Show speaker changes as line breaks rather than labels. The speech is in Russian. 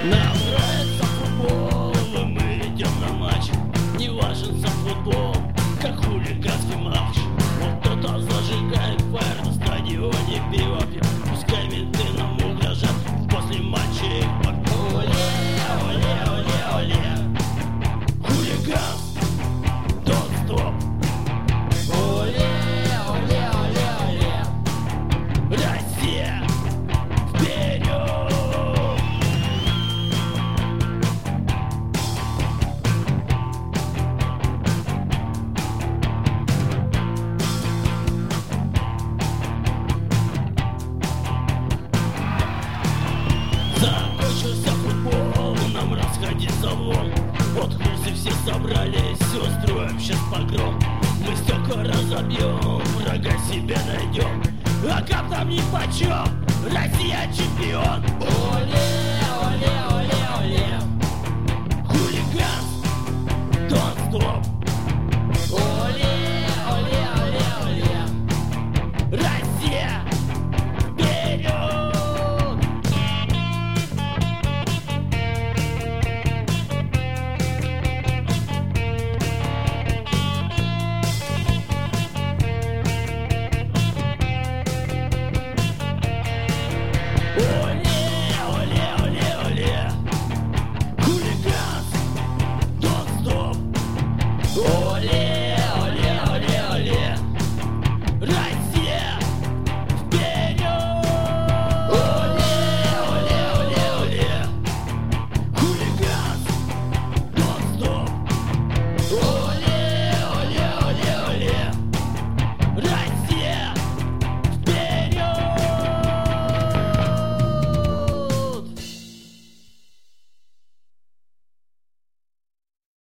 Нам нравится футбол, и мы идем на матч. Не важен сам футбол, как хулиганский матч. Вот кто-то зажигает фаер на стадионе, пиво пьет. Пускай менты нам угрожат после матча их попьют. Оле, оле, оле, оле. Хулиган, don't stop. Оле, оле, оле, оле. Россия, вперед! Закончился футбол, нам расходиться вон. Вот крысы все собрались, устроим сейчас погром. Мы стекла разобьем, врага себе найдем. А как нам нипочем, Россия чемпион.